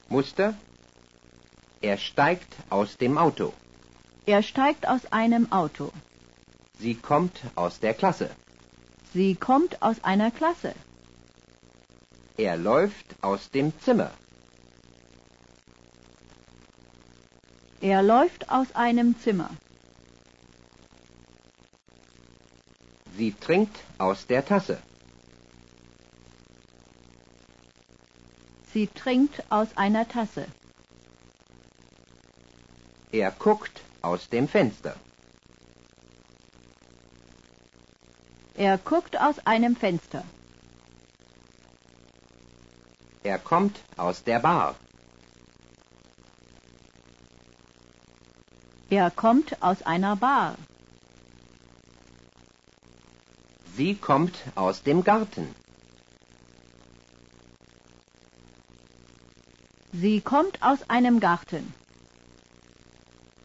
Muster: Er steigt aus dem Auto. Er steigt aus einem Auto. Sie kommt aus der Klasse. Sie kommt aus einer Klasse. Er läuft aus dem Zimmer. Er läuft aus einem Zimmer. Sie trinkt aus der Tasse. Sie trinkt aus einer Tasse. Er guckt aus dem Fenster. Er guckt aus einem Fenster. Er kommt aus der Bar. Er kommt aus einer Bar. Sie kommt aus dem Garten. Sie kommt aus einem Garten.